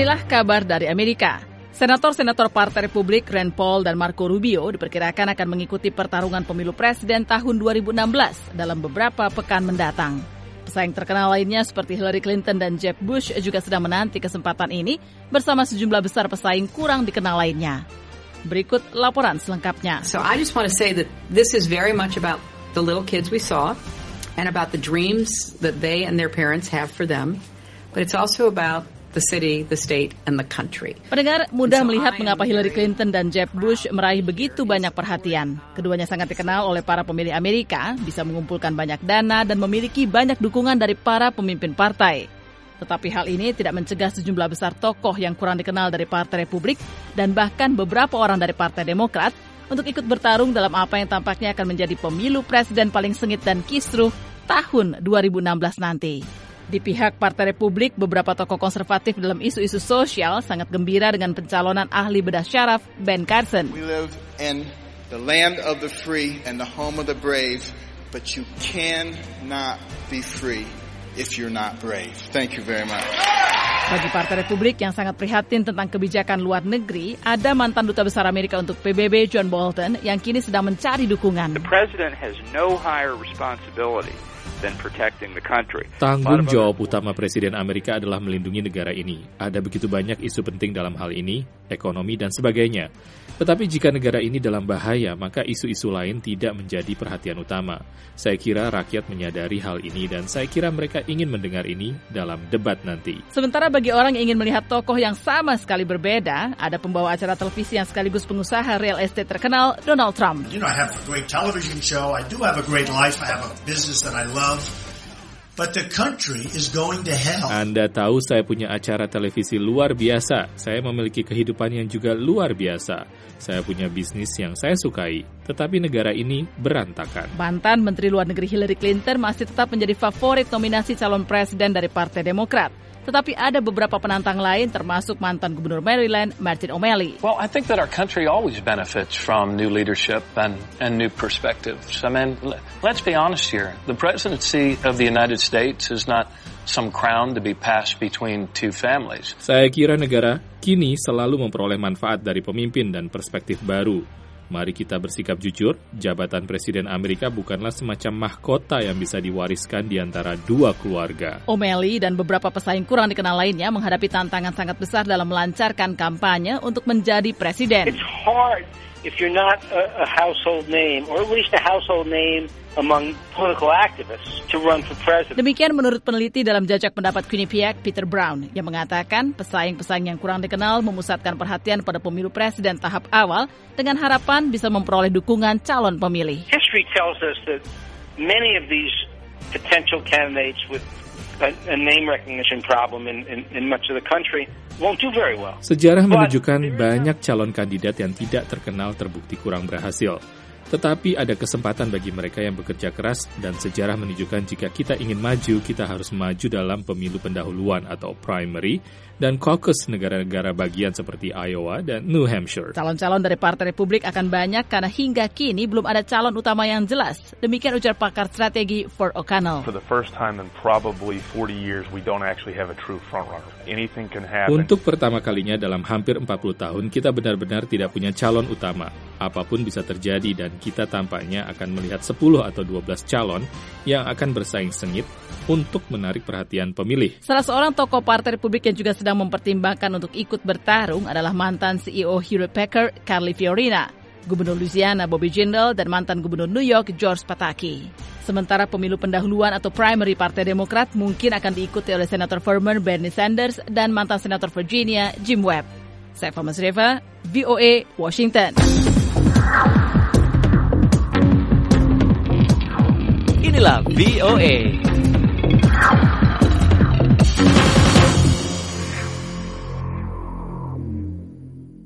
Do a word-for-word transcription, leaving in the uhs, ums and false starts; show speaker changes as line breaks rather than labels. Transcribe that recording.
Inilah kabar dari Amerika. Senator-senator Partai Republik Rand Paul dan Marco Rubio diperkirakan akan mengikuti pertarungan pemilu presiden tahun dua ribu enam belas dalam beberapa pekan mendatang. Pesaing terkenal lainnya seperti Hillary Clinton dan Jeb Bush juga sedang menanti kesempatan ini bersama sejumlah besar pesaing kurang dikenal lainnya. Berikut laporan selengkapnya.
So I just want to say that this is very much about the little kids we saw and about the dreams that they and their parents have for them, but it's also about the city, the state, and the country.
Pendengar mudah melihat mengapa Hillary Clinton dan Jeb Bush meraih begitu banyak perhatian. Keduanya sangat dikenal oleh para pemilih Amerika, bisa mengumpulkan banyak dana dan memiliki banyak dukungan dari para pemimpin partai. Tetapi hal ini tidak mencegah sejumlah besar tokoh yang kurang dikenal dari Partai Republik dan bahkan beberapa orang dari Partai Demokrat untuk ikut bertarung dalam apa yang tampaknya akan menjadi pemilu presiden paling sengit dan kisruh tahun dua ribu enam belas nanti. Di pihak Partai Republik, beberapa tokoh konservatif dalam isu-isu sosial sangat gembira dengan pencalonan ahli bedah syaraf Ben Carson.
We live in the land of the free and the home of the brave, but you cannot be free if you're not brave. Thank you very much.
Bagi Partai Republik yang sangat prihatin tentang kebijakan luar negeri, ada mantan Duta Besar Amerika untuk P B B John Bolton yang kini sedang mencari dukungan.
The president has no higher responsibility than protecting the country.
Tanggung jawab utama Presiden Amerika adalah melindungi negara ini. Ada begitu banyak isu penting dalam hal ini, ekonomi dan sebagainya. Tetapi jika negara ini dalam bahaya, maka isu-isu lain tidak menjadi perhatian utama. Saya kira rakyat menyadari hal ini dan saya kira mereka ingin mendengar ini dalam debat nanti.
Sementara bagi orang yang ingin melihat tokoh yang sama sekali berbeda, ada pembawa acara televisi yang sekaligus pengusaha real estate terkenal, Donald Trump.
You know, I have a great television show. I do have a great life. I have a business that I love. But the country is going to hell.
Anda tahu saya punya acara televisi luar biasa. Saya memiliki kehidupan yang juga luar biasa. Saya punya bisnis yang saya sukai. Tetapi negara ini berantakan.
Mantan Menteri Luar Negeri Hillary Clinton masih tetap menjadi favorit nominasi calon presiden dari Partai Demokrat. Tetapi ada beberapa penantang lain termasuk mantan Gubernur Maryland, Martin O'Malley.
Well, I think that our country always benefits from new leadership and, and new perspectives. I mean, let's be honest here. The presidency of the United States is not some crown to be passed between two families.
Saya kira negara kini selalu memperoleh manfaat dari pemimpin dan perspektif baru. Mari kita bersikap jujur, jabatan Presiden Amerika bukanlah semacam mahkota yang bisa diwariskan di antara dua keluarga.
O'Malley dan beberapa pesaing kurang dikenal lainnya menghadapi tantangan sangat besar dalam melancarkan kampanye untuk menjadi presiden.
It's hard if you're not a, a household name, or at least a household name among political activists to run for president.
Demikian menurut peneliti dalam jajak pendapat Quinnipiac, Peter Brown, yang mengatakan pesaing-pesaing yang kurang dikenal memusatkan perhatian pada pemilu presiden tahap awal dengan harapan bisa memperoleh dukungan calon pemilih.
History tells us that many of these potential candidates with a, a name recognition problem in, in, in much of the country won't do very well.
Sejarah menunjukkan banyak calon kandidat yang tidak terkenal terbukti kurang berhasil. Tetapi ada kesempatan bagi mereka yang bekerja keras dan sejarah menunjukkan jika kita ingin maju, kita harus maju dalam pemilu pendahuluan atau primary dan caucus negara-negara bagian seperti Iowa dan New Hampshire.
Calon-calon dari Partai Republik akan banyak karena hingga kini belum ada calon utama yang jelas. Demikian ujar pakar strategi Ford O'Connell.
For the first time in probably forty years, we don't actually have a true frontrunner. Anything can happen.
Untuk pertama kalinya dalam hampir empat puluh tahun, kita benar-benar tidak punya calon utama. Apapun bisa terjadi dan kita tampaknya akan melihat sepuluh atau dua belas calon yang akan bersaing sengit untuk menarik perhatian pemilih.
Salah seorang tokoh Partai Republik yang juga sedang mempertimbangkan untuk ikut bertarung adalah mantan C E O Hewlett Packard, Carly Fiorina, Gubernur Louisiana Bobby Jindal, dan mantan Gubernur New York George Pataki. Sementara pemilu pendahuluan atau primary Partai Demokrat mungkin akan diikuti oleh Senator Vermont Bernie Sanders dan mantan Senator Virginia Jim Webb. Saya Fama Sreva, V O A, Washington.
Inilah V O A.